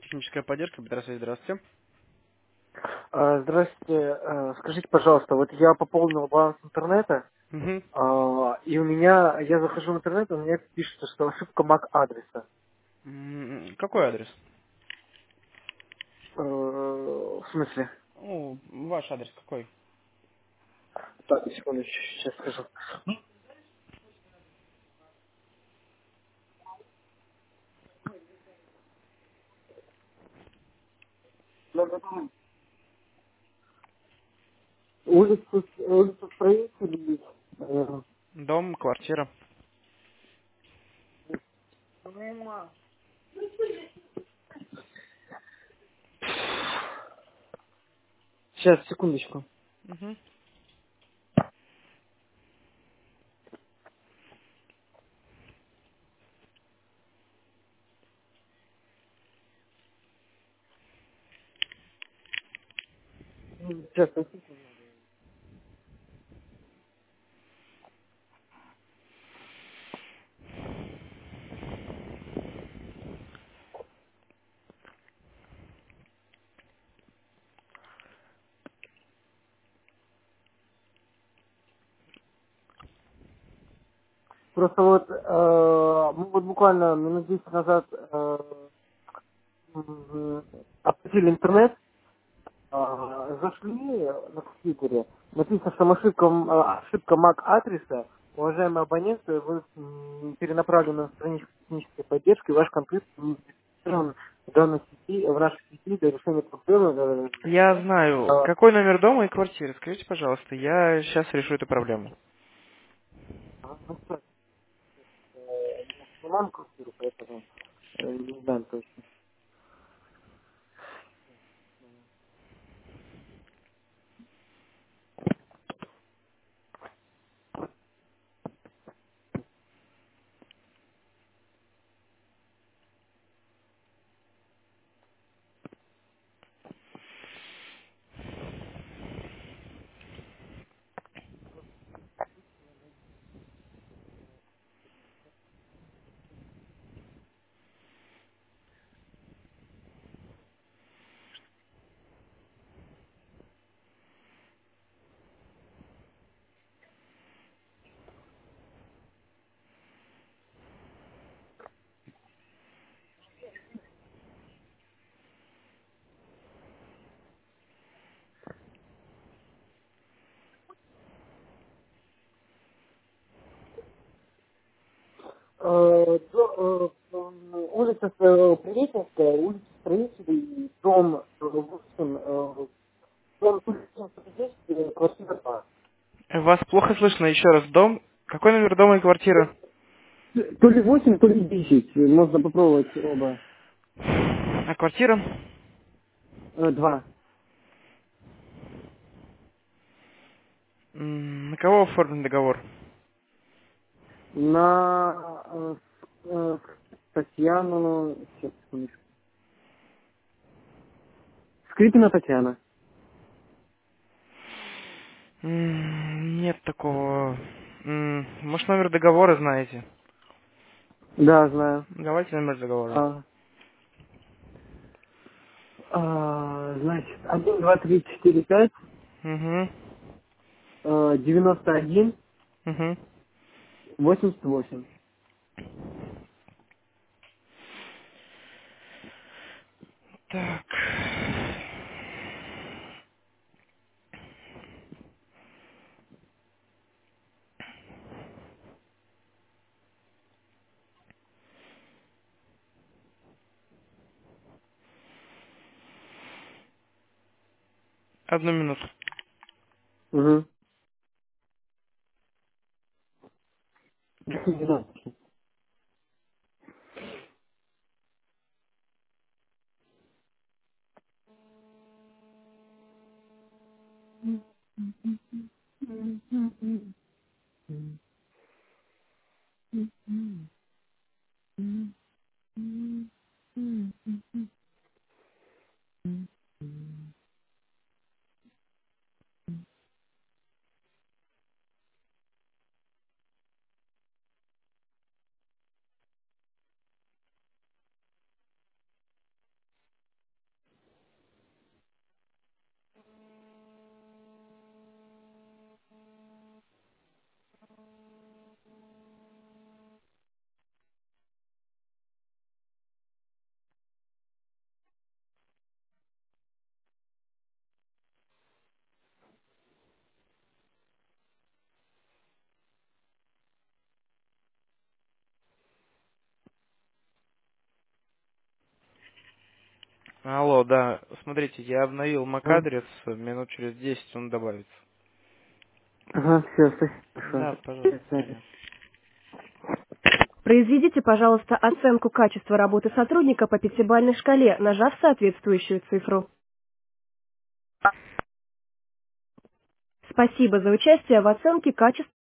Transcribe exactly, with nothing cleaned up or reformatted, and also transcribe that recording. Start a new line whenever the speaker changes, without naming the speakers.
Техническая поддержка, здравствуйте, здравствуйте.
А, Здравствуйте. А, Скажите, пожалуйста, вот я пополнил баланс интернета,
Угу.
а, и у меня, я захожу в интернет, у меня пишется, что ошибка MAC адреса.
М, Какой адрес?
Э, В смысле?
Ну, ваш адрес какой?
Так, секунду, сейчас скажу. Улица, улица строителей. э,
Дом, квартира.
Сейчас, секундочку.
Угу.
Сейчас, просто вот э, мы вот буквально минут десять назад э, м, оплатили интернет. А, зашли на компьютере, написано, что ошибка, м, а, ошибка MAC адреса. Уважаемые абоненты, вы м, перенаправлены на страничку технической поддержки, ваш компьютер не зарегистрирован в данной сети, в нашей сети для решения проблемы.
Я
э,
знаю.
э,
Какой номер дома и квартиры? Скажите, пожалуйста, я сейчас решу эту проблему.
а, ну, что, э, я снимаю квартиру, поэтому э, не знаю точно. Э, до- э, м, улица э, Прилепинская, улица строителей, дом э, восемь, э, дом Прилепинская, квартира два.
Вас плохо слышно. Еще раз. Дом. Какой номер дома и квартира?
То ли восемь, то ли десять. Можно попробовать оба.
А квартира?
Э, Два.
М, На кого оформлен договор?
На э, э, Татьяну... Сейчас, секундочку. Скрипина Татьяна.
М, Нет такого. М, Может, номер договора знаете?
Да, знаю.
Давайте номер договора.
А, а, значит, один, два, три, четыре, пять,
Угу.
э, девяносто один,
Угу.
восемьдесят восемь.
Так. Одну минуту.
Угу. двенадцать.
Алло, да. Смотрите, я обновил
Ага,
MAC-адрес, минут через десять он добавится.
ага, все, спасибо
Да,
большое.
пожалуйста,
До свидания.
понятно.
Произведите, пожалуйста, оценку качества работы сотрудника по пятибалльной шкале, нажав соответствующую цифру. Спасибо за участие в оценке качества